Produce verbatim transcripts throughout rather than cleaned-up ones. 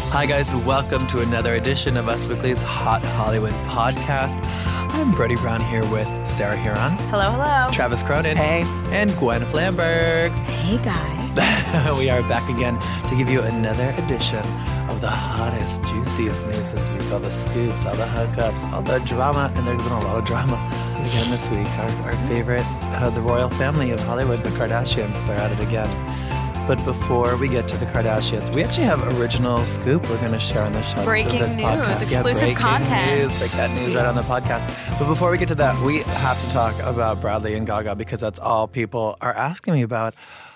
Hi, guys. Welcome to another edition of Us Weekly's Hot Hollywood podcast. I'm Brody Brown here with Sarah Huron. Hello, hello. Travis Cronin. Hey. And Gwen Flamberg. Hey, guys. We are back again to give you another edition of the hottest, juiciest news this week. All the scoops, all the hookups, all the drama. And there's been a lot of drama again this week. Our, our favorite, uh, the royal family of Hollywood, the Kardashians, they're at it again. But before we get to the Kardashians, we actually have original scoop we're going to share on the show. Breaking this news, podcast. exclusive yeah, breaking content. News, break that news right on the podcast. But before we get to that, we have to talk about Bradley and Gaga because that's all people are asking me about.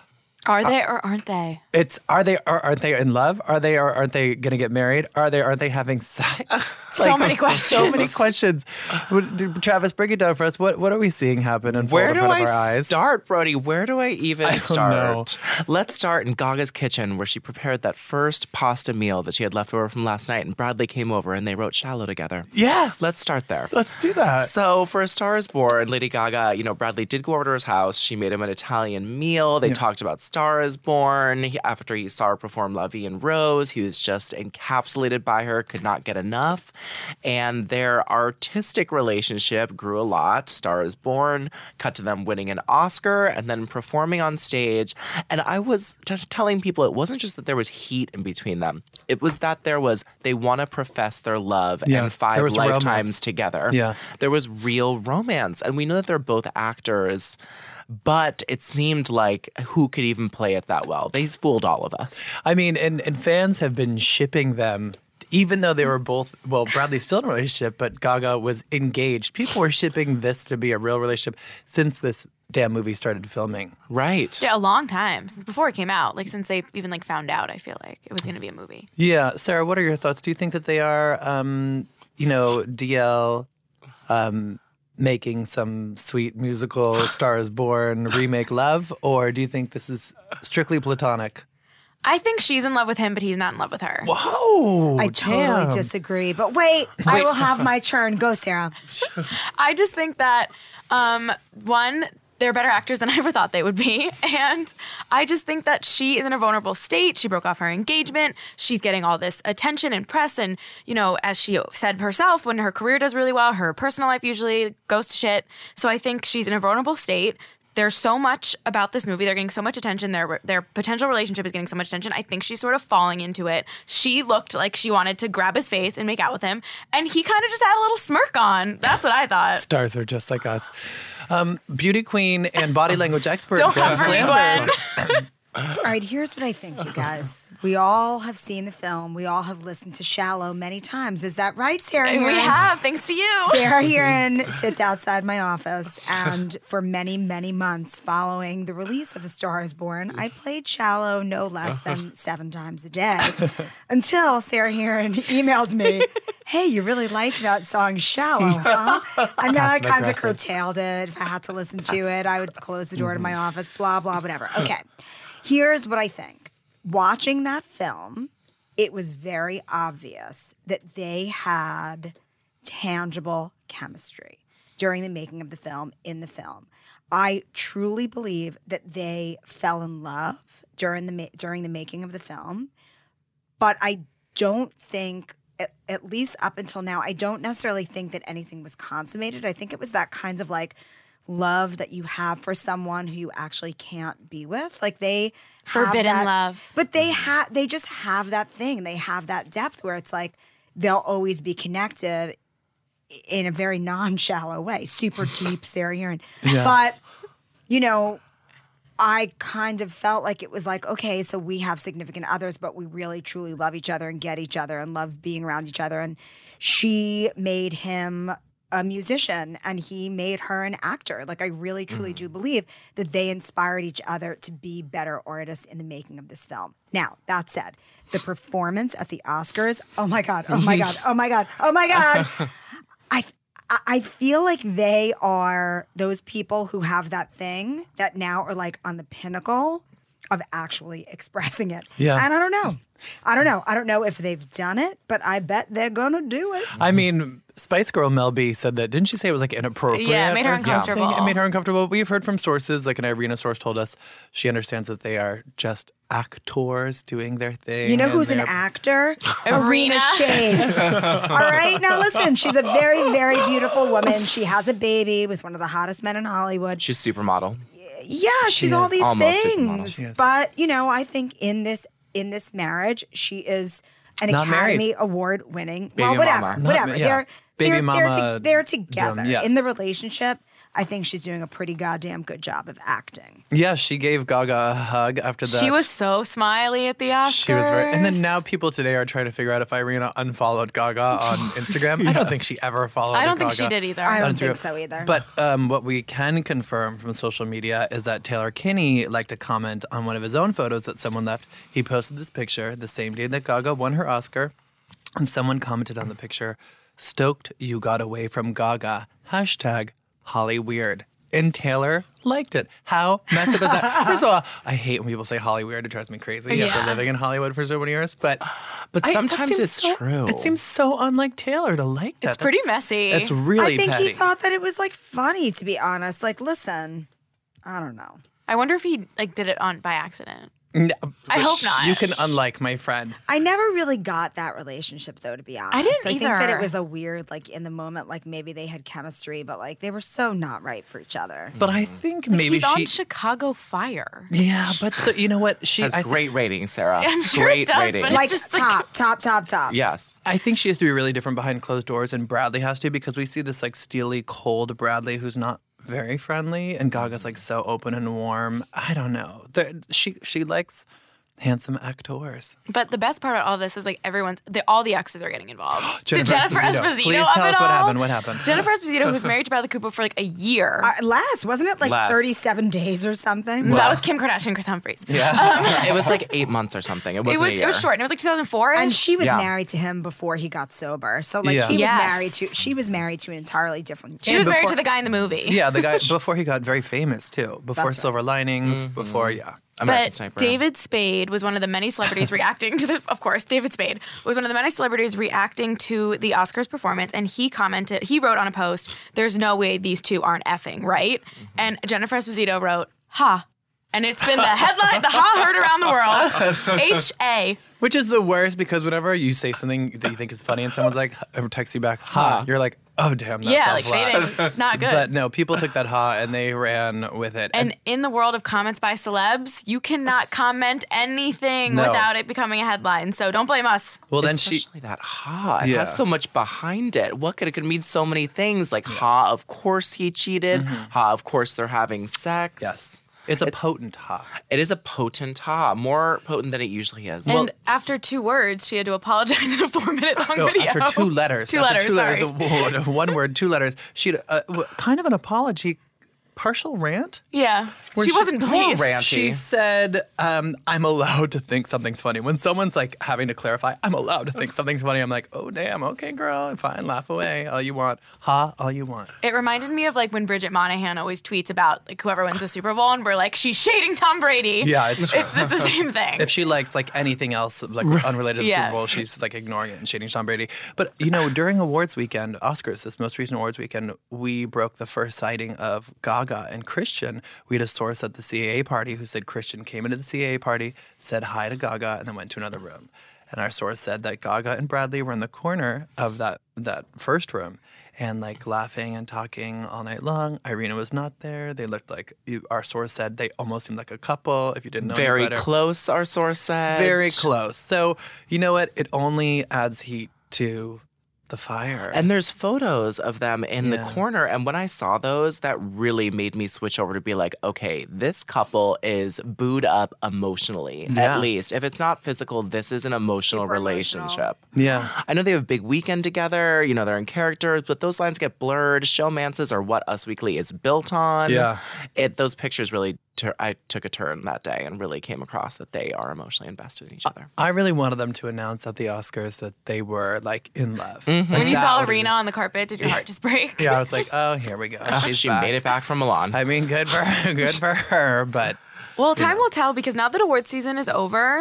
Are they or aren't they? It's are they or aren't they in love? Are they or aren't they going to get married? Are they aren't they having sex? So many questions. So many questions. Travis, break it down for us. What what are we seeing happen in Where front do of I our eyes? start, Brody? Where do I even I don't start? know. Let's start in Gaga's kitchen where she prepared that first pasta meal that she had left over from last night, and Bradley came over and they wrote Shallow together. Yes. Let's start there. Let's do that. So for A Star Is Born, Lady Gaga, you know, Bradley did go over to his house. She made him an Italian meal. They Yeah. talked about Star Is Born. He, after he saw her perform La Vie en Rose, he was just encapsulated by her, could not get enough. And their artistic relationship grew a lot. Star Is Born, cut to them winning an Oscar and then performing on stage. And I was just telling people it wasn't just that there was heat in between them. It was that there was, they want to profess their love Yeah, and five there was lifetimes romance. together. Yeah. There was real romance. And we know that they're both actors, but it seemed like who could even play it that well? They fooled all of us. I mean, and, and fans have been shipping them, even though they were both, well, Bradley's still in a relationship, but Gaga was engaged. People were shipping this to be a real relationship since this damn movie started filming. Right. Yeah, a long time since before it came out. Like since they even like found out, I feel like it was going to be a movie. Yeah. Sarah, what are your thoughts? Do you think that they are, um, you know, D L um, making some sweet musical Star Is Born remake love, or do you think this is strictly platonic? I think she's in love with him, but he's not in love with her. Whoa! I totally damn. disagree. But wait, I will have my turn. Go, Sarah. I just think that um, one, they're better actors than I ever thought they would be. And I just think that she is in a vulnerable state. She broke off her engagement. She's getting all this attention and press. And, you know, as she said herself, when her career does really well, her personal life usually goes to shit. So I think she's in a vulnerable state. There's so much about this movie. They're getting so much attention. Their their potential relationship is getting so much attention. I think she's sort of falling into it. She looked like she wanted to grab his face and make out with him. And he kind of just had a little smirk on. That's what I thought. Stars are just like us. Um, beauty queen and body language expert. Don't Gwen come for me, Flamberg. Gwen. All right, here's what I think, you guys. We all have seen the film. We all have listened to Shallow many times. Is that right, Sarah? We Heron? have, thanks to you. Sarah Heron sits outside my office, and for many, many months following the release of A Star Is Born, I played Shallow no less than seven times a day until Sarah Heron emailed me, hey, you really like that song Shallow, huh? And then I Passive kind of aggressive. curtailed it. If I had to listen to it, I would close the door to my office, blah, blah, whatever. Okay, here's what I think. Watching that film, it was very obvious that they had tangible chemistry during the making of the film, in the film. I truly believe that they fell in love during the ma- during the making of the film, but I don't think, at, at least up until now, I don't necessarily think that anything was consummated. I think it was that kinds of like love that you have for someone who you actually can't be with. Like they have Forbidden that- love. But they have they just have that thing. They have that depth where it's like they'll always be connected in a very non-shallow way. Super deep, Sarah Heron. Yeah. But, you know, I kind of felt like it was like, okay, so we have significant others, but we really truly love each other and get each other and love being around each other. And she made him a musician and he made her an actor. Like I really truly do believe that they inspired each other to be better artists in the making of this film. Now, that said, the performance at the Oscars, oh my God, oh my God, oh my God, oh my God. I I feel like they are those people who have that thing that now are like on the pinnacle of actually expressing it. Yeah. And I don't know. I don't know. I don't know if they've done it, but I bet they're going to do it. I mean, Spice Girl Mel B said that, didn't she say it was like inappropriate? Yeah, it made her or something? uncomfortable. It made her uncomfortable. We've heard from sources, like an Irina source told us, she understands that they are just actors doing their thing. You know and who's an they're- actor? Arena. Shade. All right, now listen, she's a very, very beautiful woman. She has a baby with one of the hottest men in Hollywood. She's supermodel. Yeah, she's She all is. these Almost supermodel. things. She is. But, you know, I think in this in this marriage, she is an Not Academy married. Award winning. Baby Well, whatever. mama. Not Whatever. ma- yeah. They're Baby they're, they're, mama to, they're together drum, yes. in the relationship. I think she's doing a pretty goddamn good job of acting. Yeah, she gave Gaga a hug after the. She was so smiley at the Oscars. She was very, and then now people today are trying to figure out if Irina unfollowed Gaga on Instagram. I don't think she ever followed. I don't think Gaga. she did either. I don't That's think true. so either. But um, what we can confirm from social media is that Taylor Kinney liked to comment on one of his own photos that someone left. He posted this picture the same day that Gaga won her Oscar, and someone commented on the picture, "Stoked you got away from Gaga." Hashtag Holly Weird. And Taylor liked it. How messed up is that? First of all, I hate when people say Holly Weird. It drives me crazy Yeah. after living in Hollywood for so many years. But But I- that sometimes seems it's so- true. It seems so unlike Taylor to like that. It's pretty That's- messy. It's really I think petty. he thought that it was like funny, to be honest. Like, listen, I don't know. I wonder if he like did it on by accident. No, I hope not. You can unlike my friend. I never really got that relationship, though, to be honest. didn't I think that either. it was a weird, like, in the moment, like maybe they had chemistry, but like they were so not right for each other. But I think maybe He's on she. Chicago Fire. Yeah, but so you know what? She. Has I, th- great ratings, Sarah. I'm sure great it does, ratings. but it's Like, just like- top, top, top, top. Yes. I think she has to be really different behind closed doors, and Bradley has to because we see this like steely, cold Bradley who's not very friendly, and Gaga's like so open and warm. I don't know. There- She she likes handsome actors. But the best part about all this is like everyone's, the, all the exes are getting involved. Jennifer the Jennifer Esposito. Esposito. Please of tell it us what all. happened. What happened? Jennifer Esposito, who was married to Bradley Cooper for like a year. Uh, less, wasn't it like Less. thirty-seven days or something? that was Kim Kardashian and Chris Humphries. Yeah. it was like eight months or something. It It wasn't was a it year. was short. And it was like two thousand four. And she was Yeah. married to him before he got sober. So like Yeah. he was Yes. married to she was married to an entirely different she was married before- to the guy in the movie. yeah, the guy before he got very famous too. Before That's right. Silver Linings. Before yeah. American But Sniper. David Spade was one of the many celebrities reacting to the, of course, David Spade was one of the many celebrities reacting to the Oscars performance. And he commented, he wrote on a post, "There's no way these two aren't effing, right?" Mm-hmm. And Jennifer Esposito wrote, "Ha." And it's been the headline, the ha heard around the world. H A. Which is the worst because whenever you say something that you think is funny and someone's like, or texts you back, ha, you're like, oh, damn, that Yeah, felt like flat. shading. Not good. But no, people took that ha and they ran with it. And in the world of comments by celebs, you cannot comment anything No. without it becoming a headline. So don't blame us. well, then she, Especially that ha. It Yeah. has so much behind it. What could it could mean so many things? Like ha, of course he cheated. Ha, of course they're having sex. yes, it's a potent ha. It is a potent ha, more potent than it usually is. And after two words, she had to apologize in a four-minute long No, video. after two letters. Two after letters, two sorry. letters. One word, two letters. She had uh, w- kind of an apology, partial rant. Yeah. Where She she- wasn't More pleased. ranty. She said, um, I'm allowed to think something's funny. When someone's like having to clarify, I'm allowed to think something's funny, I'm like, oh, damn, okay, girl, fine, laugh away, all you want. Ha, all you want. It reminded me of like when Bridget Monahan always tweets about like whoever wins the Super Bowl and we're like, she's shading Tom Brady. Yeah, it's true. It's, it's the same thing. If she likes like anything else like unrelated to the Yeah. Super Bowl, she's like ignoring it and shading Tom Brady. But you know, during awards weekend, Oscars, this most recent awards weekend, we broke the first sighting of Gaga and Christian. We had a source at the C A A party who said Christian came into the C A A party, said hi to Gaga, and then went to another room. And our source said that Gaga and Bradley were in the corner of that that first room. And like laughing and talking all night long. Irina was not there. They looked like you, our source said they almost seemed like a couple. If you didn't know any Very better. close, our source said. Very close. So, you know what? It only adds heat to the fire. And there's photos of them in Yeah. the corner. And when I saw those, that really made me switch over to be like, okay, this couple is booed up emotionally, Yeah. at least. If it's not physical, this is an emotional Super emotional. relationship. yeah. I know they have a big weekend together. You know, they're in characters, but those lines get blurred. Showmances are what Us Weekly is built on. Yeah. It, those pictures really, tur- I took a turn that day and really came across that they are emotionally invested in each other. I really wanted them to announce at the Oscars that they were like in love. Like, when you that saw would've Arena on the carpet, did your heart just break? been- Yeah, I was like, oh, here we go. She's she back. made it back from Milan. I mean, good for her. Good for her. But Well, time will tell because now that award season is over,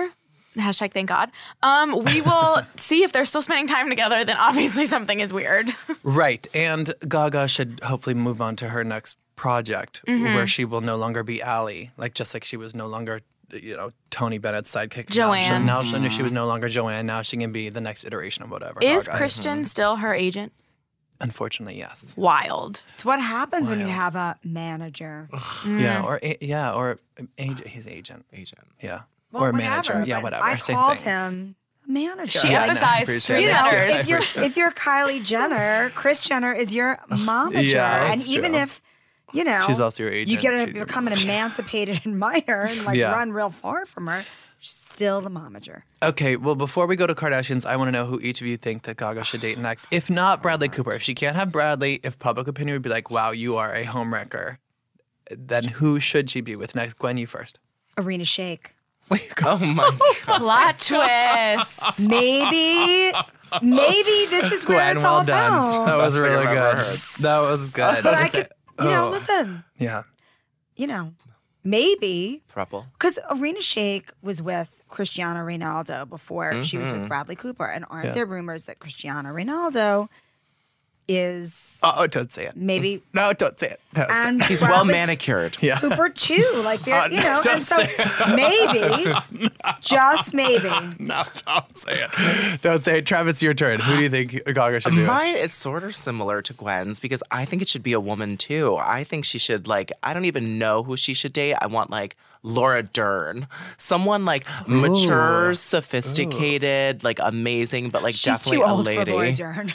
Hashtag thank God. Um, we will see if they're still spending time together. Then obviously something is weird. Right. And Gaga should hopefully move on to her next project Mm-hmm. where she will no longer be Ally. Like, just like she was no longer, you know, Tony Bennett's sidekick. Joanne. Now, she, now she, she was no longer Joanne. Now she can be the next iteration of whatever. Is Gaga. Christian still her agent? Unfortunately, yes. Wild. It's what happens when you Wild. have a manager. Yeah. Or, a- yeah. Or ag- his agent. Agent. Yeah. Well, or a whatever, manager. Yeah, but whatever. I Same called thing. him a manager. She Yeah, I know. emphasized Appreciate three it. You know, letters. if you're if you're Kylie Jenner, Kris Jenner is your momager, Yeah, and that's even true. if you know She's also your you agent. get to She's your become an emancipated admirer and like Yeah. run real far from her, she's still the momager. Okay, well, before we go to Kardashians, I want to know who each of you think that Gaga should date next. If not Bradley Cooper, if she can't have Bradley, if public opinion would be like, wow, you are a homewrecker, then who should she be with next? Gwen, you first. Arena Shake. Oh my God. Plot twist. Maybe, maybe this is where Gwen, it's well all done. about. That was Best thing really I've ever good. heard. That was good. But I could, you know, Oh. listen, Yeah. you know, maybe Throuple. because Arena Shayk was with Cristiano Ronaldo before she was Mm-hmm. with Bradley Cooper, and aren't Yeah. there rumors that Cristiano Ronaldo is Oh, don't say it. maybe No, don't say it. Don't say it. and He's well Bradley manicured. Yeah. Cooper too, like they're, Oh, you no, know, don't and so maybe, just maybe. No, don't say it. Don't say it. Travis, your turn. Who do you think Gaga should be with? Mine is sort of similar to Gwen's because I think it should be a woman too. I think she should like I don't even know who she should date. I want like Laura Dern. Someone like mature, sophisticated, like amazing, but like She's definitely too a old lady. for Laura Dern.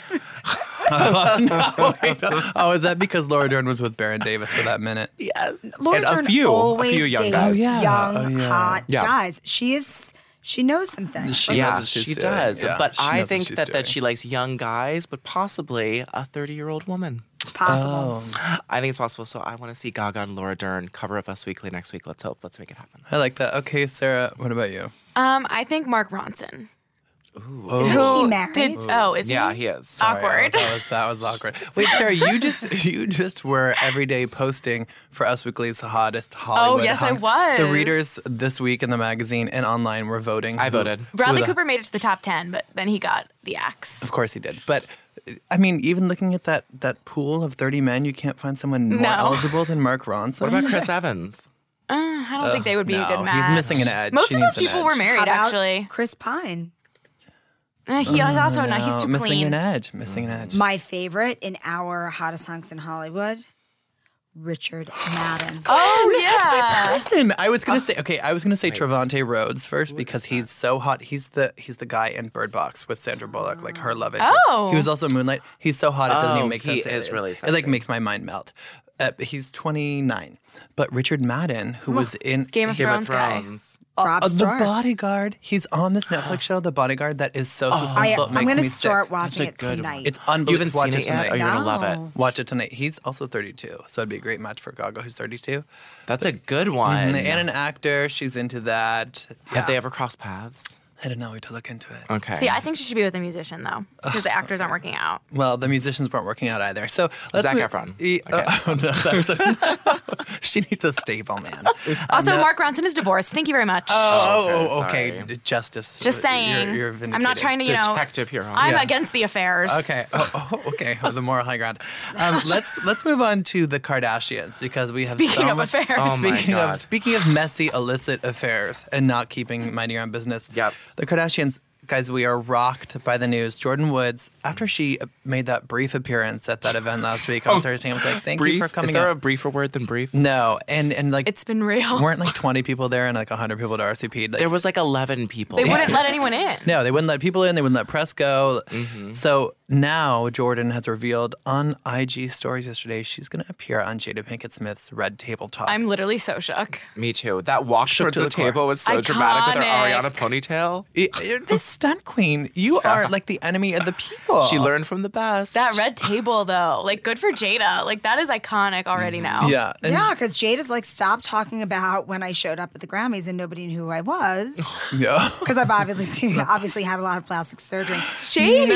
Oh, is that because Laura Dern was with Baron Davis for that minute? Yes. Laura and Dern a few, always a few young dates guys. Oh, yeah. young, Oh, yeah. hot Yeah. guys. She is. She knows some things. She Let's- knows Yeah, what she's she doing. does. Yeah, but she knows I what think she's that, doing. that she likes young guys, but possibly a thirty-year-old woman. possible. Oh, I think it's possible. So I want to see Gaga and Laura Dern cover up Us Weekly next week. Let's hope. Let's make it happen. I like that. Okay, Sarah, what about you? Um, I think Mark Ronson. Oh, Isn't he married? Did oh is Yeah, he? he is. Sorry, Awkward. That was that was awkward. Wait, Sarah, you just you just were every day posting for Us Weekly's hottest Hollywood. Oh, yes, I hunks. was. The readers this week in the magazine and online were voting. I who- voted. who Bradley the- Cooper made it to the top ten, but then he got the axe. Of course he did. But I mean, even looking at that that pool of thirty men, you can't find someone more No. eligible than Mark Ronson. What about Chris Evans? Uh, I don't think they would be no, a good match. he's missing an edge. Most She of needs those an people edge. were How married, about actually. Chris Pine. Uh, he was also not. He's No, too missing clean. an edge. Missing an edge. My favorite in our hottest hunks in Hollywood, Richard Madden. Oh yeah. Listen, I was gonna say okay. I was gonna say Trevante Rhodes first because he's so hot. He's the he's the guy in Bird Box with Sandra Bullock, like her love interest. Oh. He was also Moonlight. He's so hot it doesn't Oh, even make he sense. is It- really It like sexy. makes my mind melt. Uh, he's twenty-nine, but Richard Madden, who was in Game of Game Thrones of guy. Thrones. Rob uh, The Stark. Bodyguard. He's on this Netflix show, The Bodyguard, that is so I, suspenseful. it I'm makes going to me start sick. watching That's a it good one. tonight. It's You unbelievable. haven't Watch seen it it yet? tonight. Oh, you're gonna love it. No. Watch it tonight. He's also thirty-two, so it'd be a great match for Gaga, who's thirty-two. That's a good one. And, and an actor, she's into that. Have Yeah. they ever crossed paths? I don't know. We have to look into it. Okay. See, I think she should be with a musician though, because the actors aren't working out. Well, the musicians weren't working out either. So let's Zac move- Efron. E- Okay. uh, oh, no, that's a- she needs a stable man. Also, no- Mark Ronson is divorced. Thank you very much. Oh, okay, oh, okay. sorry. Justice. Just saying. You're, you're I'm not vindicated. trying to, you know. Detective hero. I'm Yeah. against the affairs. Okay. Oh, oh, okay. The moral high ground. Um, let's let's move on to the Kardashians because we have Speaking so of much- affairs. Oh my speaking God. of speaking of messy illicit affairs and not keeping minding your own business. Yep. The Kardashians. Guys, we are rocked by the news. Jordan Woods, after she made that brief appearance at that event last week on Thursday, I was like, "Thank brief? you for coming." Is there out. a briefer word than brief? No, and and like It's been real. weren't like twenty people there and like one hundred people to R S V P. Like, There was like eleven people. They wouldn't let anyone in. no, they wouldn't let people in. They wouldn't let press go. So now Jordan has revealed on I G stories yesterday she's going to appear on Jada Pinkett Smith's Red Table Talk. I'm literally so shook. Me too. That walk Shook towards to the, the core. table was so dramatic with her Iconic. Ariana ponytail. I- I- the stunt queen. You are like the enemy of the people. She learned from the best. That red table, though, like, good for Jada. Like, that is iconic already now. Yeah. and- Yeah, because Jada's like, stop talking about when I showed up at the Grammys and nobody knew who I was. Yeah. Because I've obviously obviously had a lot of plastic surgery. Shady.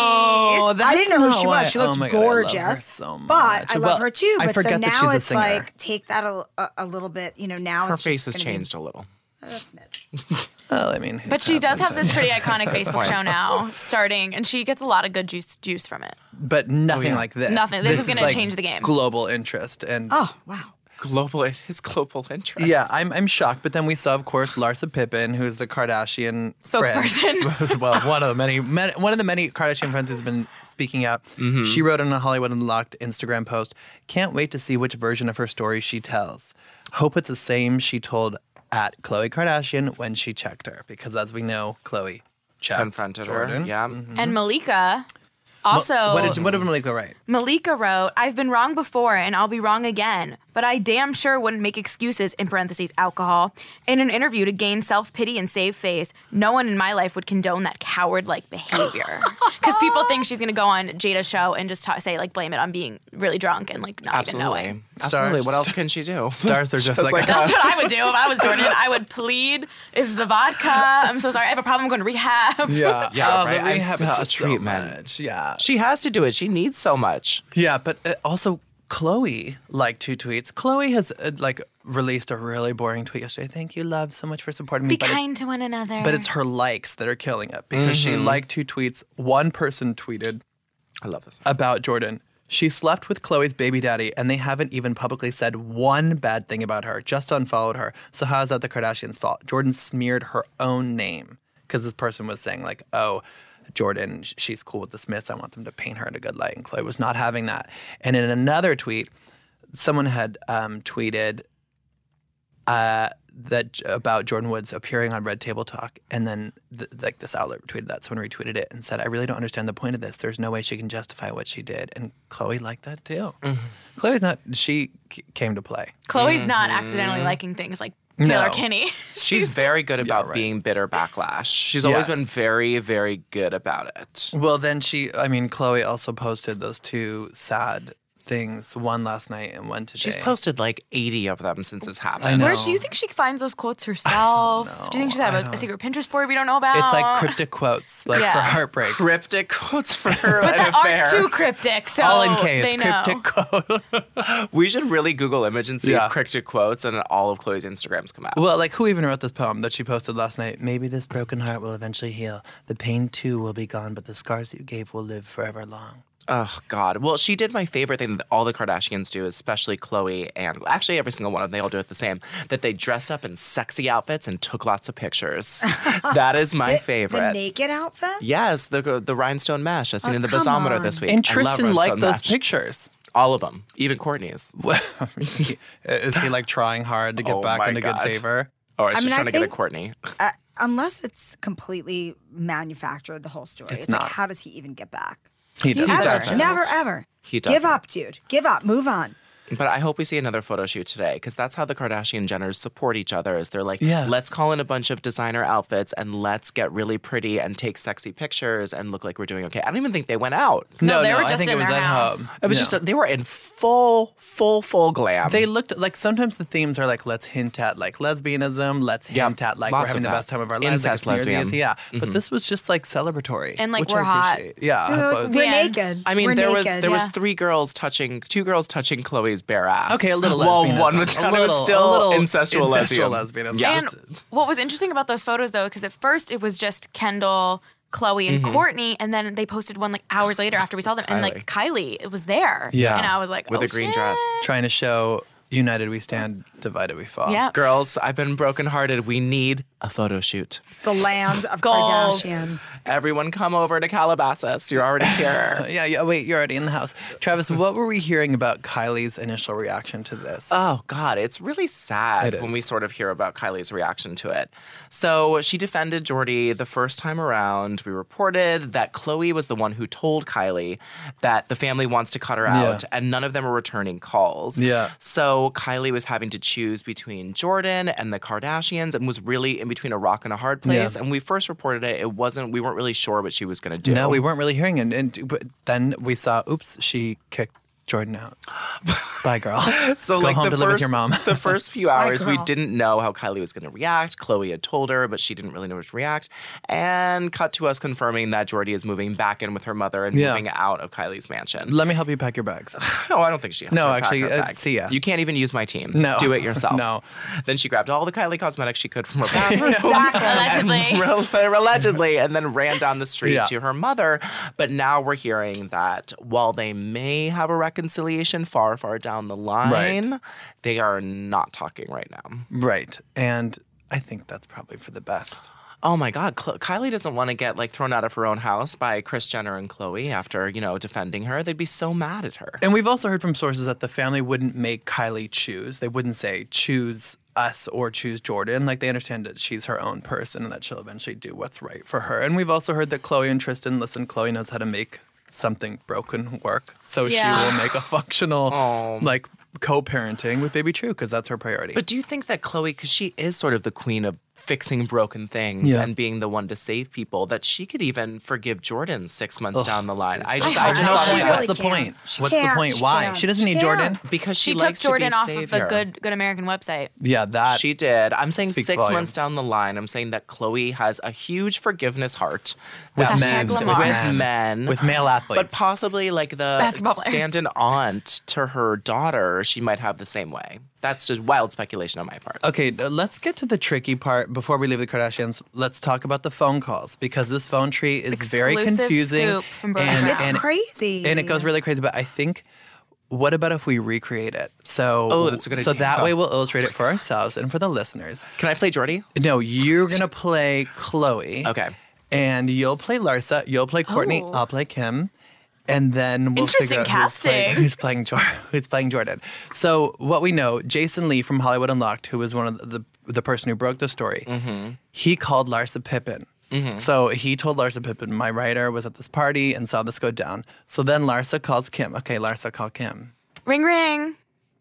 No, that's I didn't know who not she why- was. She oh looks my God, I love her gorgeous. so much. But I love Well, her too. I But forget so that now she's a it's singer. like, take that a, a, a little bit, you know, now Her it's face just has gonna be changed a little. a smidge. Well, I mean, But she does have this pretty iconic Facebook show now, starting, and she gets a lot of good juice juice from it. But nothing yeah. like this. Nothing. This is gonna like change the game. Global interest and Oh, wow. Global, his global interest. yeah, I'm I'm shocked. But then we saw, of course, Larsa Pippen, who's the Kardashian Spokesperson. friend. Well, one of the many, many one of the many Kardashian friends who's been speaking out. Mm-hmm. She wrote in a Hollywood Unlocked Instagram post, "Can't wait to see which version of her story she tells. Hope it's the same she told at Khloe Kardashian when she checked her, because as we know, Khloe checked Confronted Jordan. her. Yeah. And Malika also. What did what did Malika write? Malika wrote, I've been wrong before and I'll be wrong again, but I damn sure wouldn't make excuses, in parentheses, alcohol, in an interview to gain self-pity and save face. No one in my life would condone that coward-like behavior. Because people think she's going to go on Jada's show and just ta- say, like, blame it on being really drunk and, like, not Absolutely. even knowing. Absolutely. What else can she do? Stars are just, like, like That's what I would do if I was Jordan. I would plead, it's the vodka. I'm so sorry. I have a problem. I'm going to rehab. Yeah, Yeah, oh, right. the I rehab saw is a just so treatment. much. Yeah, She has to do it. She needs so much. yeah, but uh, also Khloe liked two tweets. Khloe has uh, like released a really boring tweet yesterday. Thank you, love, so much for supporting me. Be but it's- kind to one another. But it's her likes that are killing it, because she liked two tweets. One person tweeted I love this. about Jordan. She slept with Khloe's baby daddy, and they haven't even publicly said one bad thing about her, just unfollowed her. So how is that the Kardashians' fault? Jordan smeared her own name, because this person was saying, like, oh, Jordan, sh- she's cool with the Smiths. I want them to paint her in a good light. And Khloe was not having that. And in another tweet, someone had um, tweeted uh, that about Jordan Woods appearing on Red Table Talk, and then th- like this outlet retweeted that. Someone retweeted it and said, "I really don't understand the point of this. There's no way she can justify what she did." And Khloe liked that too. Mm-hmm. Khloe's not. She c- came to play. Chloe's not accidentally liking things like Taylor No. Kinney. She's very good about right. being bitter backlash. She's always Yes. been very, very good about it. Well, then she. I mean, Khloe also posted those two sad things. One last night and one today. She's posted like eighty of them since this happened. I know. Where do you think she finds those quotes herself? Do you think she's I had a, don't- a secret Pinterest board we don't know about? It's like cryptic quotes, like Yeah. for heartbreak. Cryptic quotes for her but an that affair. aren't too cryptic, so All in K's, they know. cryptic quote. We should really Google image and see Yeah. if cryptic quotes and all of Chloe's Instagrams come out. Well, like, who even wrote this poem that she posted last night? Maybe this broken heart will eventually heal. The pain, too, will be gone, but the scars you gave will live forever long. Oh, God. Well, she did my favorite thing that all the Kardashians do, especially Khloe and actually every single one of them, they all do it the same, that they dressed up in sexy outfits and took lots of pictures. That is my The- favorite. The naked outfit? Yes, the the rhinestone mesh. I seen Oh, in the come basometer on. this week. And I love Tristan liked rhinestone those mesh. pictures. All of them, even Courtney's. Is he, like, trying hard to get Oh back my into God. good favor? Or is I she mean, I trying to get think- a Courtney? Uh, unless it's completely manufactured, the whole story. It's It's, like, not. how does he even get back? He does. He's Ever. doesn't. Never, ever. He Give doesn't. up, dude. Give up. Move on. But I hope we see another photo shoot today, because that's how the Kardashian Jenners support each other. Is they're like, Yes. let's call in a bunch of designer outfits and let's get really pretty and take sexy pictures and look like we're doing okay. I don't even think they went out. No, they were I just think in it was their at house. home. It was No. just they were in full, full, full glam. They looked like sometimes the themes are like, let's hint at like lesbianism, let's Yeah, hint at like lots we're having of the that. best time of our lives. Incest like, it's New Year's lesbian. Eve, Yeah, but this was just like celebratory. And, like, which we're I hot. appreciate. Yeah. We're, but- The we're end. naked. I mean, We're there naked. was there was yeah. three girls touching, two girls touching Chloe's bare ass. Okay, a little Well, lesbianism. one was, a it little, was still a little incestual, incestual lesbian. lesbianism. Yeah. And what was interesting about those photos, though, because at first it was just Kendall, Chloe, and Courtney, and then they posted one like hours later after we saw them, and like Kylie, it was there. Yeah. and I was like, With oh, a green shit. dress. Trying to show united we stand, divided we fall. Yeah, Girls, I've been brokenhearted. We need a photo shoot. the land of Goals. Kardashian. Everyone come over to Calabasas. You're already here. Yeah, yeah. Wait, you're already in the house. Travis, what were we hearing about Kylie's initial reaction to this? Oh, God, it's really sad It when is. we sort of hear about Kylie's reaction to it. So she defended Jordy the first time around. We reported that Khloe was the one who told Kylie that the family wants to cut her out, Yeah. and none of them are returning calls. Yeah. So Kylie was having to choose between Jordan and the Kardashians and was really in between a rock and a hard place. Yeah. And we first reported it, it wasn't, we weren't really sure what she was going to do. No, we weren't really hearing it. And but then we saw, oops, she kicked Jordan out. Bye, girl. So Go like home the to first, live with your mom. the first few hours, we girl. didn't know how Kylie was going to react. Chloe had told her, but she didn't really know how to react. And cut to us confirming that Jordy is moving back in with her mother and Yeah. moving out of Kylie's mansion. Let me help you pack your bags. No, I don't think she has No, to pack actually, her uh, bags. see ya. You can't even use my team. No. Do it yourself. No. Then she grabbed all the Kylie cosmetics she could from her bathroom. Allegedly. Allegedly, and then ran down the street Yeah. to her mother. But now we're hearing that while they may have a reconciliation far, far down the line, Right. they are not talking right now. Right. And I think that's probably for the best. Oh my God, Cl- Kylie doesn't want to get like thrown out of her own house by Kris Jenner and Khloe after, you know, defending her. They'd be so mad at her. And we've also heard from sources that the family wouldn't make Kylie choose. They wouldn't say choose us or choose Jordan. Like they understand that she's her own person and that she'll eventually do what's right for her. And we've also heard that Khloe and Tristan, listen, Khloe knows how to make something broken work. So Yeah. she will make a functional, Oh. like, co-parenting with Baby True because that's her priority. But do you think that Khloe, because she is sort of the queen of fixing broken things Yeah. and being the one to save people, that she could even forgive Jordan six months down the line? I just, I I just hope thought she that really What's the can't. point? She What's the can't. point? She Why? can't. She doesn't She need can't. Jordan. because she, She took likes Jordan to be off of the savior. Good Good American website. Yeah, that. She did. I'm saying Speaks six volumes. months down the line, I'm saying that Khloe has a huge forgiveness heart with that- men, Hashtag with Lamar. with men, with male athletes. but possibly like the Basketball players. stand-in aunt to her daughter, she might have the same way. That's just wild speculation on my part. Okay, uh, let's get to the tricky part before we leave the Kardashians. Let's talk about the phone calls because this phone tree is very Exclusive confusing. scoop from Brooke and, Brown. and, It's crazy. and it goes really crazy. But I think, what about if we recreate it? So, Oh, that's a good so idea. that way we'll illustrate it for ourselves and for the listeners. Can I play Jordy? No, you're gonna play Chloe. Okay. And you'll play Larsa. You'll play Courtney. Oh. I'll play Kim. And then we'll Interesting figure out who's playing, casting. who's playing Jordan. Who's playing Jordan? So what we know, Jason Lee from Hollywood Unlocked, who was one of the the, the person who broke the story, he called Larsa Pippen. So he told Larsa Pippen, "My writer was at this party and saw this go down." So then Larsa calls Kim. Okay, Larsa, call Kim. Ring ring.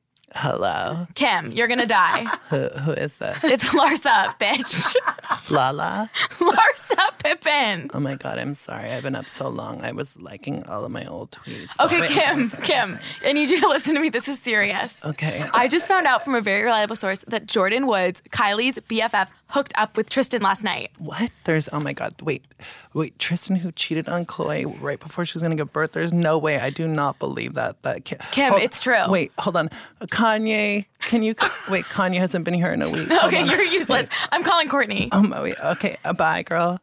Hello, Kim, you're gonna die. who, who is this? It's Larsa, bitch. Lala. Larsa Pippen. Oh my God, I'm sorry. I've been up so long. I was liking all of my old tweets. Okay, Wait, Kim, sorry, Kim, sorry. I need you to listen to me. This is serious. Okay. I just found out from a very reliable source that Jordan Woods, Kylie's B F F, hooked up with Tristan last night. What? There's, oh my God, wait, wait, Tristan who cheated on Chloe right before she was gonna give birth? There's no way. I do not believe that. That Kim, Kim, it's true. Wait, hold on. Kanye, can you, wait, Kanye hasn't been here in a week. Hold Okay, on. you're useless. I'm calling Courtney. Um, wait, okay, uh, bye, girl.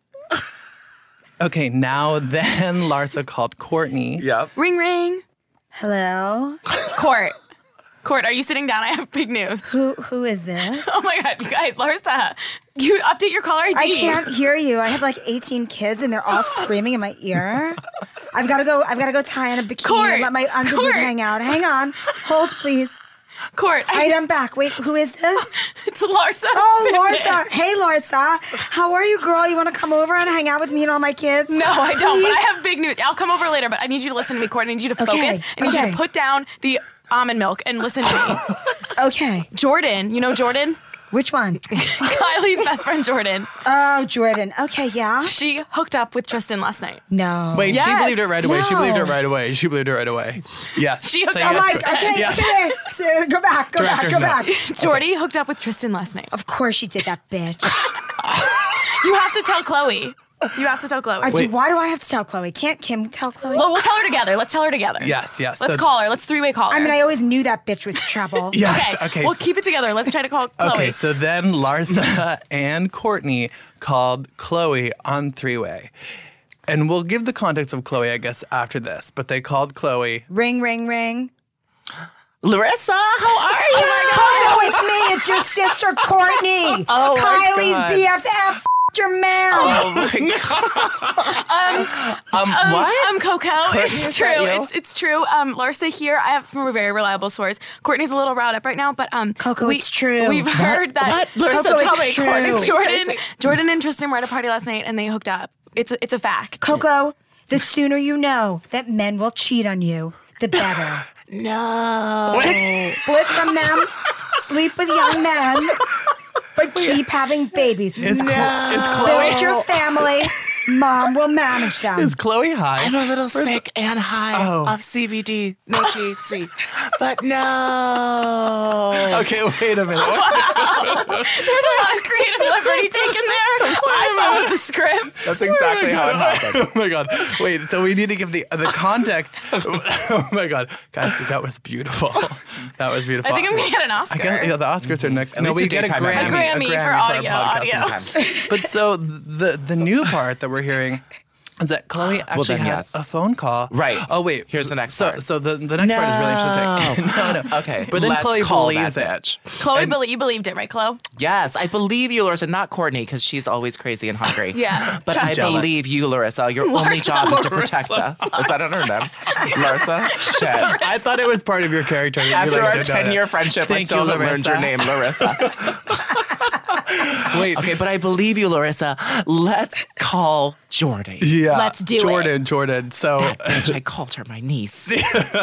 Okay, now then Larsa called Courtney. Yep. Ring ring. Hello? Court. Court, are you sitting down? I have big news. Who who is this? Oh my God, you guys, Larsa, you update your caller I D. I can't hear you. I have like eighteen kids and they're all screaming in my ear. I've got to go. I've got to go tie in a bikini Court, and let my underboob Court. hang out. Hang on, hold please. Court, All I, right, I'm back. Wait, who is this? it's Larsa. Oh, Pippen. Larsa. Hey, Larsa. How are you, girl? You want to come over and hang out with me and all my kids? No, I don't, but Please? I have big news. I'll come over later, but I need you to listen to me, Court. I need you to focus. Okay, I need you okay. to put down the almond milk and listen to me. Okay. Jordan, you know Jordan? Which one? Kylie's best friend, Jordan. Oh, Jordan. Okay, yeah. She hooked up with Tristan last night. No. Wait, she Yes. believed it right away. She believed it No. right away. She believed it right away. Yes. She hooked Say up yes. Oh my. Okay. Yeah. Okay. So, go back. Go back. Director's Go note. back. Jordy hooked up with Tristan last night. Of course she did that, bitch. You have to tell Chloe. You have to tell Chloe. I do, Wait. why do I have to tell Chloe? Can't Kim tell Chloe? Well, we'll tell her together. Let's tell her together. Yes, yes. Let's So- call her. Let's three-way call her. I mean, I always knew that bitch was trouble. Yes. okay. Okay. We'll so- keep it together. Let's try to call Chloe. Okay, so then Larsa and Courtney called Chloe on three-way. And we'll give the context of Chloe, I guess, after this. But they called Chloe. Ring, ring, ring. Larissa, how are you? Oh, no, it's me. It's your sister, Courtney. Oh, my Kylie's God. B F F. F- your man. Oh my God. um, um, what? I'm Coco. is It's that true. you? It's it's true. Um, Larsa here. I have from a very reliable source. Courtney's a little riled up right now, but um, Coco, it's true. We've heard that. What? Larsa, Coco, tell it's me. true. Courtney's Jordan, crazy. Jordan and Tristan were at a party last night and they hooked up. It's a, it's a fact. Coco, the sooner you know that men will cheat on you, the better. No. Split from them, sleep with young men, but keep having babies. It's, Chlo- it's Build Chloe. your family, Mom will manage them. Is Chloe high? I'm a little sick and high Oh. of C B D, no T H C, but no. Okay, wait a minute. There's a lot of creative liberty taken there. I followed the script. That's exactly how it happened. Oh my god! Wait, so we need to give the the context. Oh my god, guys, that was beautiful. That was beautiful. I think I'm gonna get an I Oscar. guess, yeah, the Oscars are next. At no, least we a get a daytime Grammy. Emmy. A Grammy for our audio, podcast audio. sometimes. But so the the new part that we're hearing is that Chloe actually then, had yes. a phone call. Right. Oh wait. Here's the next so, part. So the the next part is really interesting. no, no. Okay, But then let's Chloe call believes that it. bitch. Chloe, belie- you believed it, right, Chloe? Yes, I believe you, Larissa, not Courtney, because she's always crazy and hungry. Yeah. But Just I jealous. believe you, Larissa. Your only Larissa. job is to protect us. Is that on her name? Larissa? Shit. I thought it was part of your character. You'd After like our to know ten-year it. friendship, I Thank still you, haven't learned your Larissa. name, Larissa. Wait. Okay, but I believe you, Larissa. Let's call Jordy. Yeah. Let's do it. Jordan, Jordan. So Bitch, I called her my niece.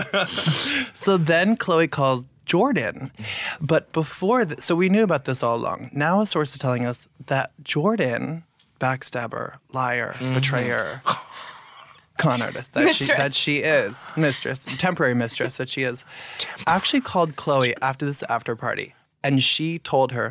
so then Chloe called Jordan. But before th- so we knew about this all along. Now a source is telling us that Jordan, backstabber, liar, betrayer, con artist that she Mistress. that she is, mistress, temporary mistress that she is, actually called Chloe after this after party. And she told her,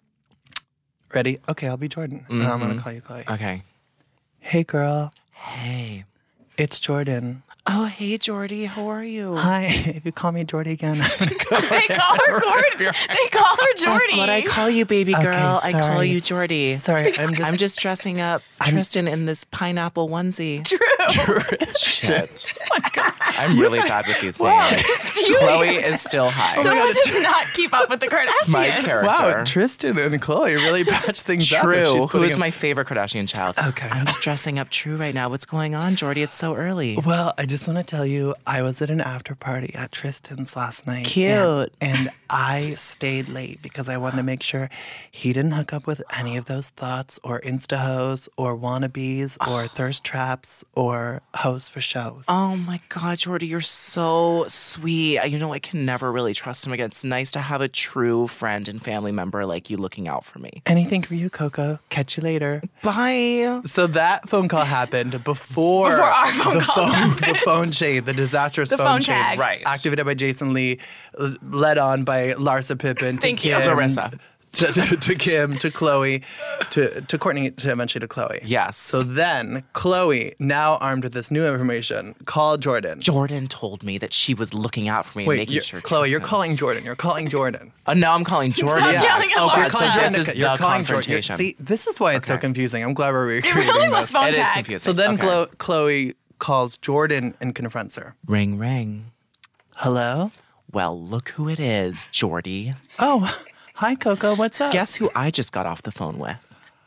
ready? Okay, I'll be Jordan. And I'm gonna call you Chloe. Okay. Hey girl, Hey. it's Jordan. Oh, hey, Jordy. How are you? Hi, if you call me Jordy again, I'm gonna go. They call her Jordy. They call her Jordy. That's what I call you, baby Okay, girl. I call sorry. you Jordy. Sorry, I'm just I'm just dressing up Tristan in this pineapple onesie. True. Shit. I'm really bad with these names. You- Chloe is still high. Someone does not keep up with the Kardashians. my character. Wow, Tristan and Chloe really patched things up. if she's True. Who putting is in- my favorite Kardashian child? Okay. I'm just dressing up True right now. What's going on, Jordy? It's so early. Well, I just want to tell you, I was at an after party at Tristan's last night. Cute. And, and I stayed late because I wanted to make sure he didn't hook up with any of those thoughts or insta hoes or wannabes or thirst traps or hoes for shows. Oh my God, Jordy, you're so sweet. You know, I can never really trust him again. It's nice to have a true friend and family member like you looking out for me. Anything for you, Coco. Catch you later. Bye. So that phone call happened before, Before our phone the calls phone, happened. the phone chain, the disastrous The phone, phone chain, tag. Right. activated by Jason Lee, l- led on by Larsa Pippen to Thank you. Kim, Larissa. to, to, to Kim, to Chloe, to to Courtney, to eventually to Chloe. Yes. So then Chloe, now armed with this new information, called Jordan. Jordan told me that she was looking out for me and Wait, making you're, sure. Chloe, you're Tristan- calling Jordan. You're calling Jordan. Oh, now I'm calling Jordan. Stop yelling at oh, Larsa. God, so You're this Jordan. is You're the calling Jordan. confrontation. See, this is why it's so Okay. confusing. I'm glad we're It recreating really was this. phone It is tag. confusing. So then Okay. Chlo- Chloe calls Jordan and confronts her. Ring, ring. Hello? Well, look who it is, Jordy. Oh, hi, Coco. What's up? Guess who I just got off the phone with?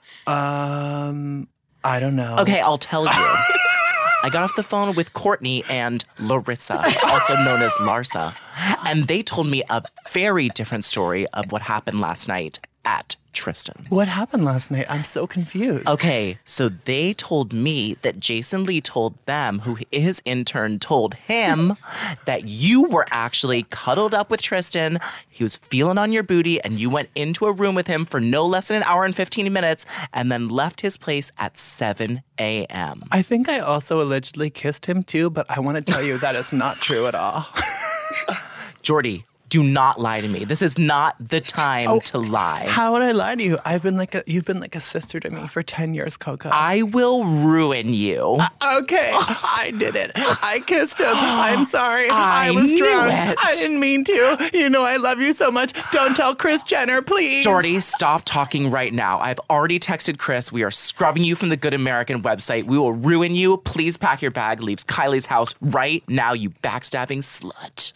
Um, I don't know. Okay, I'll tell you. I got off the phone with Courtney and Larissa, also known as Larsa, and they told me a very different story of what happened last night at Tristan's. What happened last night? I'm so confused. Okay, so they told me that Jason Lee told them, who his intern told him, that you were actually cuddled up with Tristan. He was feeling on your booty, and you went into a room with him for no less than an hour and fifteen minutes, and then left his place at seven a.m. I think I also allegedly kissed him too, but I want to tell you that is not true at all. Jordy, do not lie to me. This is not the time Oh, to lie. How would I lie to you? I've been like a, you've been like a sister to me for ten years, Coco. I will ruin you. Okay, I did it. I kissed him. I'm sorry. I I, was knew drunk. it. I didn't mean to. You know I love you so much. Don't tell Kris Jenner, please. Jordy, stop talking right now. I've already texted Chris. We are scrubbing you from the Good American website. We will ruin you. Please pack your bag. Leaves Kylie's house right now, you backstabbing slut.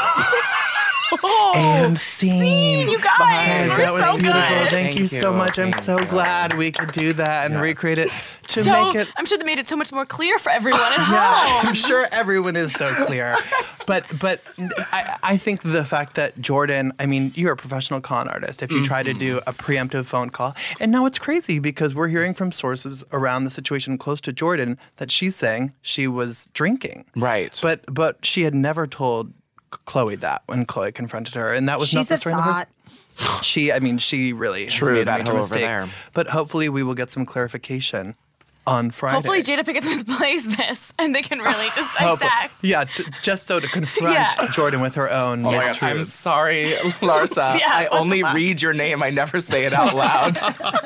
Oh, And scene. scene, you guys. Guys, We're that was so beautiful. good. Thank, Thank you so you. much. I'm Thank so you. glad we could do that and Yes. recreate it to So make it. I'm sure they made it so much more clear for everyone at Yeah, home. I'm sure everyone is so clear. But but I, I think the fact that Jordan, I mean, you're a professional con artist. If you try to do a preemptive phone call, and now it's crazy because we're hearing from sources around the situation close to Jordan that she's saying she was drinking. Right. But but she had never told Chloe that when Chloe confronted her, and that was She's not the a story in the first- thought. She, I mean, she really has True, made a that major hoe over mistake. there. But hopefully, we will get some clarification on Friday. Hopefully Jada Pinkett Smith plays this and they can really just Hope- dissect. Yeah, t- just so to confront Yeah. Jordan with her own Oh my God, I'm mistruths. sorry, Larsa. Yeah, I what the only fuck? read your name. I never say it out loud.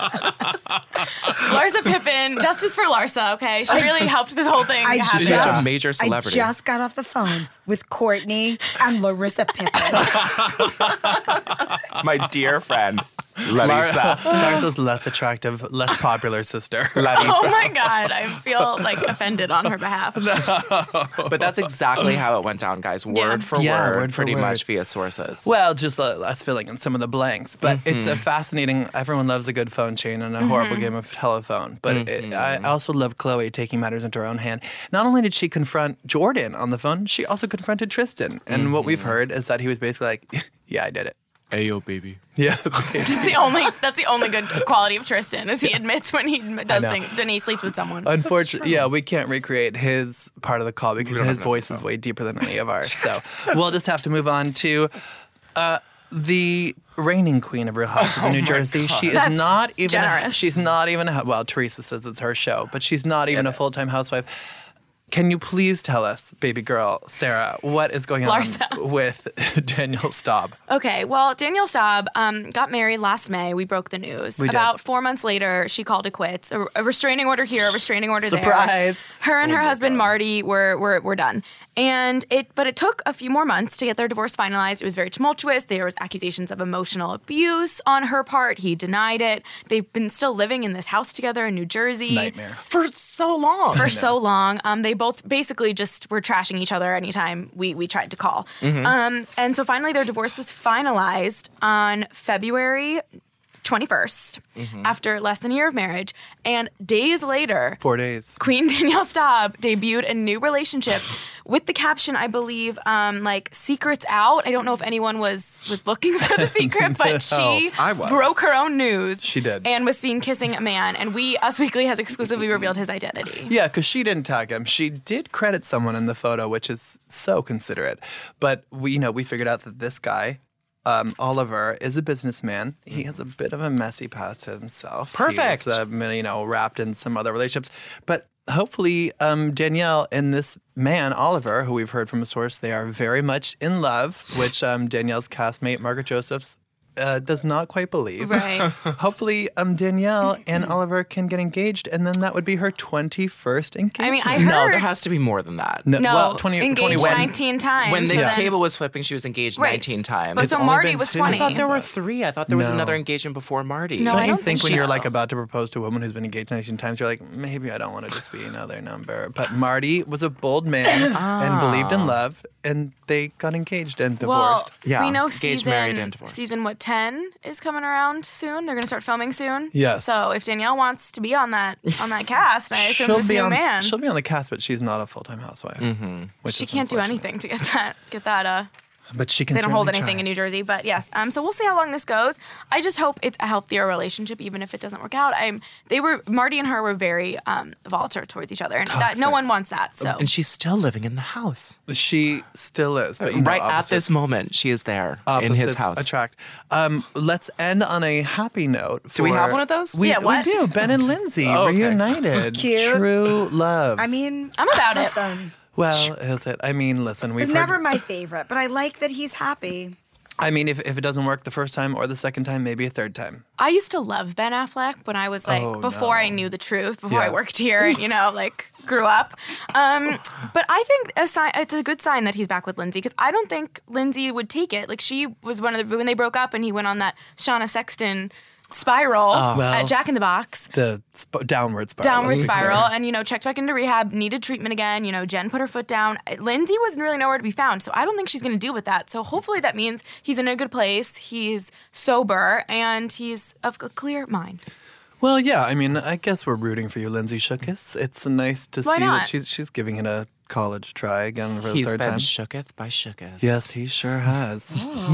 Larsa Pippen, justice for Larsa, okay? She really helped this whole thing I happen. She's just- such Yeah. a major celebrity. I just got off the phone with Courtney and Larissa Pippen. My dear friend, Lar- Larissa. Larsa's less attractive, less popular sister. Larissa. Oh my God, I feel like offended on her behalf. But that's exactly how it went down, guys. Word Yeah. for Yeah, word, word for pretty word. much via sources. Well, just uh, us filling in some of the blanks. But it's Mm-hmm. a fascinating, everyone loves a good phone chain and a horrible game of telephone. But Mm-hmm. it, I also love Chloe taking matters into her own hand. Not only did she confront Jordan on the phone, she also confronted Tristan. And what Mm-hmm. we've heard is that he was basically like, yeah, I did it. Ayo, baby. Yeah. That's the only that's the only good quality of Tristan is he admits when he does know. things when he sleeps with someone. Unfortunately, yeah, we can't recreate his part of the call because don't his have voice is way deeper than any of ours. So we'll just have to move on to uh, the reigning queen of Real Housewives of New Jersey. She is That's not even. A, generous. she's not even. A, well, Teresa says it's her show, but she's not even a full time housewife. Can you please tell us, baby girl Sarah, what is going on Larsa. with Danielle Staub? Okay, well, Danielle Staub um, got married last May. We broke the news. We did. About four months later, she called it quits. A, a restraining order here, a restraining order there. Surprise! Her and her husband Marty were, were were done. And it, but it took a few more months to get their divorce finalized. It was very tumultuous. There was accusations of emotional abuse on her part. He denied it. They've been still living in this house together in New Jersey. Nightmare. For so long. For so long. Um, they both basically just were trashing each other anytime we, we tried to call. Um, and so finally their divorce was finalized on February twenty-first after less than a year of marriage. And days later, Four days. Queen Danielle Staub debuted a new relationship with the caption, I believe, um, like "Secrets Out." I don't know if anyone was was looking for the secret, but she I was. broke her own news. She did. and was seen kissing a man. And we, Us Weekly, has exclusively revealed his identity. Yeah, because she didn't tag him. She did credit someone in the photo, which is so considerate. But we, you know, we figured out that this guy, um, Oliver, is a businessman. He has a bit of a messy past himself. Perfect. He's, uh, you know, wrapped in some other relationships. But hopefully, um, Danielle and this man, Oliver, who we've heard from a source, they are very much in love, which um, Danielle's castmate, Margaret Josephs, Uh, does not quite believe. Right. Hopefully, um, Danielle and Oliver can get engaged, and then that would be her twenty-first engagement. I mean, I No, heard. there has to be more than that. No, No, well, twenty, engaged twenty-one. nineteen times. When the so then- table was flipping, she was engaged Right. nineteen times. But It's so only Marty been was two. twenty. I thought there were three. I thought there was No. another engagement before Marty. No, Don't I you don't think think when so. you're like about to propose to a woman who's been engaged nineteen times, you're like, maybe I don't want to just be another number. But Marty was a bold man and believed in love, and they got engaged and divorced. Well, Yeah, we know engaged, married, and season divorced. season what ten is coming around soon. They're gonna start filming soon. Yes. So if Danielle wants to be on that on that cast, I assume this be new on. man. She'll be on the cast, but she's not a full time housewife. Mm-hmm. Which She is can't do unfortunate. anything to get that get that uh But she can. they don't hold certainly anything try. in New Jersey, but yes. Um, so we'll see how long this goes. I just hope it's a healthier relationship, even if it doesn't work out. I'm. They were Marty and her were very um, volatile towards each other, and that, no Toxic. one wants that. So And she's still living in the house. She still is, but you know, right at opposites- this moment, she is there in his opposites house. Attract. Um, let's end on a happy note. Do we for- have one of those? We, Yeah, what? we do. Ben and Lindsay Oh, okay. reunited. Cute. True love. I mean, I'm about it. listen, well, is it? I mean, listen, we've it's heard, never my favorite, but I like that he's happy. I mean, if, if it doesn't work the first time or the second time, maybe a third time. I used to love Ben Affleck when I was like Oh, before no. I knew the truth, before I Yeah. worked here, and you know, like grew up. Um, but I think a sign, it's a good sign that he's back with Lindsay because I don't think Lindsay would take it. Like she was one of the when they broke up and he went on that Shauna Sexton spiral Well, at Jack in the Box. The sp- downward spiral. Downward let's be clear. spiral, and you know, checked back into rehab, needed treatment again. You know, Jen put her foot down. Lindsay was really nowhere to be found, so I don't think she's going to deal with that. So hopefully that means he's in a good place, he's sober, and he's of a clear mind. Well, yeah. I mean, I guess we're rooting for you, Lindsay Shookis. It's nice to Why see not? that she's she's giving it a college try again for the He's third been time. shooketh by shooketh. Yes, he sure has.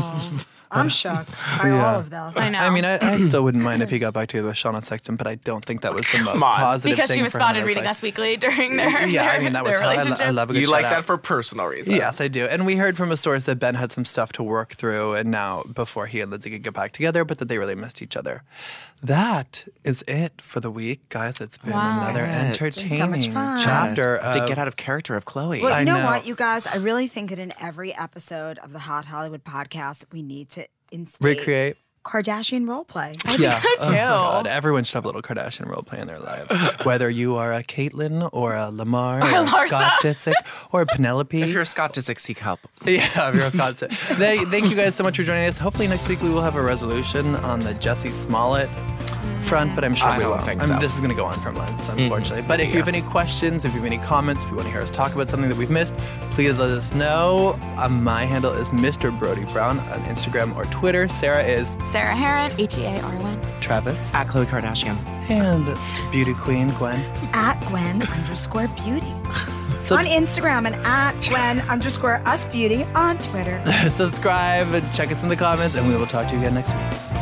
I'm shocked by Yeah. all of this. I know. I mean, I, I still wouldn't mind if he got back together with Shauna Sexton, but I don't think that was the most on. positive because thing she was for him. spotted It's reading like- Us Weekly during their Yeah, I their- mean, that was their how I, lo- relationship. I love a good You like shout that out. for personal reasons. Yes, I do. And we heard from a source that Ben had some stuff to work through, and now before he and Lindsay could get back together, but that they really missed each other. that is it for the week, guys. It's been Wow. another It's been so entertaining much fun. chapter to of get out of character of Chloe. Well, I you know, know. what, you guys? I really think that in every episode of the Hot Hollywood podcast, we need to instate recreate. Kardashian role play. I think so Oh too. my God. Everyone should have a little Kardashian role play in their lives. Whether you are a Caitlyn or a Lamar or, Or a Larsa. Scott Disick or a Penelope. if you're a Scott Disick, seek help. Yeah, if you're a Scott Disick. They- Thank you guys so much for joining us. Hopefully next week we will have a resolution on the Jussie Smollett front, but I'm sure I we don't won't. think I mean, so. this is going to go on for months, unfortunately. But if you have any questions, if you have any comments, if you want to hear us talk about something that we've missed, please let us know. Uh, my handle is Mister Brody Brown on Instagram or Twitter. Sarah is Sarah Heron, H E A R O N. Travis. At Khloe Kardashian. And beauty queen Gwen. At Gwen underscore beauty Subs- on Instagram and at Gwen underscore us beauty on Twitter. subscribe and check us in the comments, and we will talk to you again next week.